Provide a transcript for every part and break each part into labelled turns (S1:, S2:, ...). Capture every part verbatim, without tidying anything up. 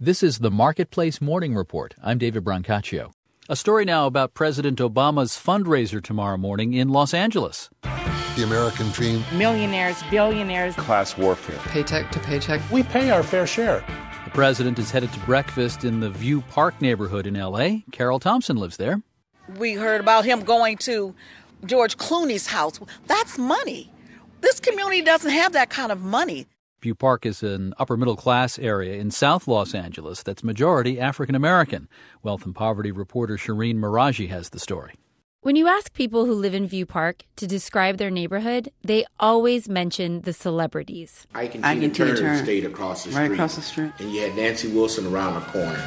S1: This is the Marketplace Morning Report. I'm David Brancaccio. A story now about President Obama's fundraiser tomorrow morning in Los Angeles.
S2: The American dream.
S3: Millionaires, billionaires.
S4: Class warfare.
S5: Paycheck to paycheck.
S6: We pay our fair share.
S1: The president is headed to breakfast in the View Park neighborhood in L A. Carol Thompson lives there.
S7: We heard about him going to George Clooney's house. That's money. This community doesn't have that kind of money.
S1: View Park is an upper-middle-class area in South Los Angeles that's majority African-American. Wealth and Poverty reporter Shireen Meraji has the story.
S8: When you ask people who live in View Park to describe their neighborhood, they always mention the celebrities.
S9: Ike and
S5: Ike
S9: Tina
S5: and Tina
S9: Turner
S5: Turner.
S9: stayed across the street.
S5: Right across the street.
S9: And you had Nancy Wilson around the corner.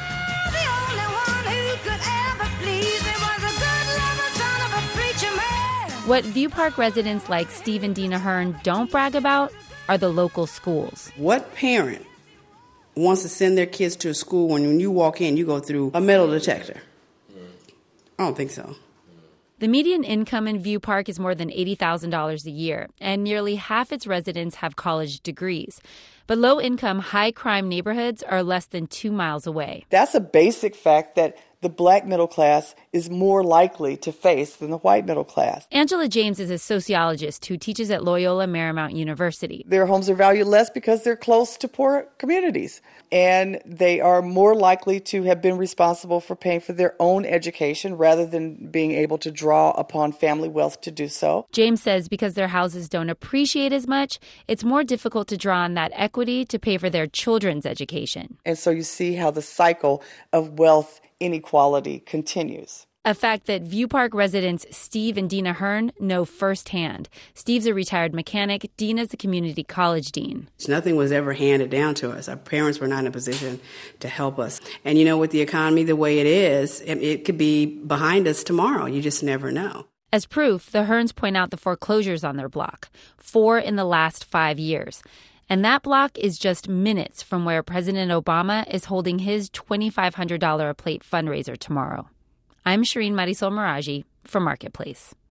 S8: What View Park residents like Steve and Dina Hearn don't brag about are the local schools.
S5: What parent wants to send their kids to a school when, when you walk in, you go through a metal detector? I don't think so.
S8: The median income in View Park is more than eighty thousand dollars a year, and nearly half its residents have college degrees. But low-income, high-crime neighborhoods are less than two miles away.
S10: That's a basic fact that the black middle class is more likely to face than the white middle class.
S8: Angela James is a sociologist who teaches at Loyola Marymount University.
S10: Their homes are valued less because they're close to poor communities. And they are more likely to have been responsible for paying for their own education rather than being able to draw upon family wealth to do so.
S8: James says because their houses don't appreciate as much, it's more difficult to draw on that equity to pay for their children's education.
S10: And so you see how the cycle of wealth inequality continues.
S8: A fact that View Park residents Steve and Dina Hearn know firsthand. Steve's a retired mechanic. Dina's a community college dean.
S5: Nothing was ever handed down to us. Our parents were not in a position to help us. And, you know, with the economy the way it is, it could be behind us tomorrow. You just never know.
S8: As proof, the Hearns point out the foreclosures on their block, four in the last five years. And that block is just minutes from where President Obama is holding his twenty-five hundred dollars a plate fundraiser tomorrow. I'm Shireen Marisol Meraji for Marketplace.